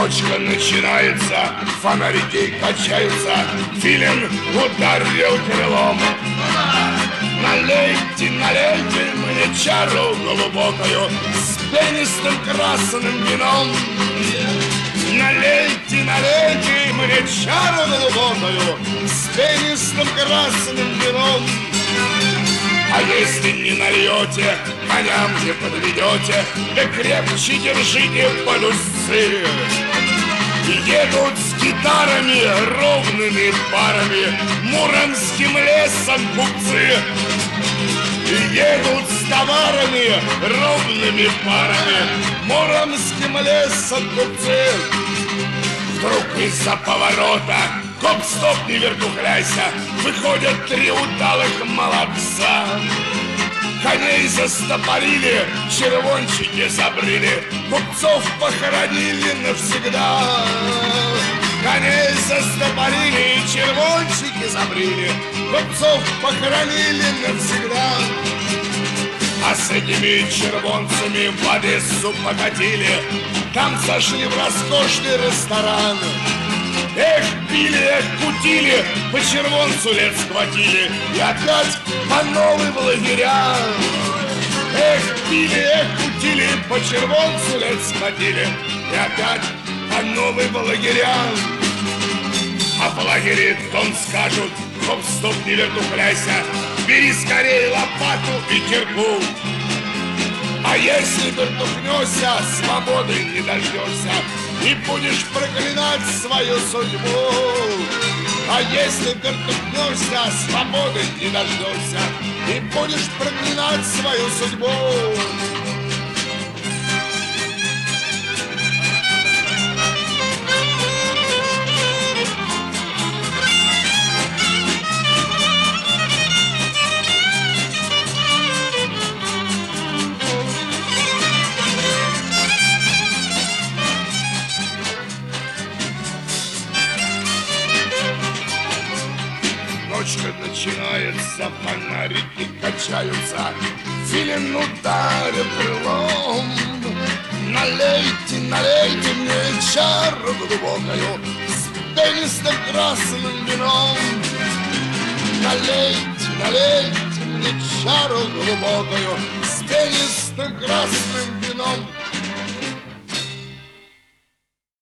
Ночка начинается, фонарики качаются, филин ударил крылом. Налейте, налейте мне чару глубокую с пенистым красным вином. Налейте, налейте мне чару глубокую с пенистым красным вином. А если не нальете, коням не подведете, да крепче держите полюсы. Едут с гитарами ровными парами муромским лесом купцы. Едут с товарами ровными парами муромским лесом купцы. Вдруг из-за поворота, гоп-стоп, не вертухляйся, выходят три удалых молодца. Коней застопорили, червончики забрили, купцов похоронили навсегда. Коней застопорили, червончики забрили, купцов похоронили навсегда. А с этими червонцами в Одессу покатили, там зашли в роскошный ресторан. Эх, пили, эх, кутили, по червонцу лет схватили и опять по новым лагерям. Эх, пили, эх, кутили, по червонцу лет схватили и опять по новым лагерям. А в лагере том скажут: стоп, не вертухляйся, бери скорее лопату и кирку. А если вертухнешься, свободы не дождешься и будешь проклинать свою судьбу. А если вертухнешься, свободы не дождешься и будешь проклинать свою судьбу. Ночка начинается, фонарики качаются, филин ударит крылом. Налейте, налейте мне чару глубокую с пенистым красным вином. Налейте, налейте мне чару глубокую с пенистым красным вином.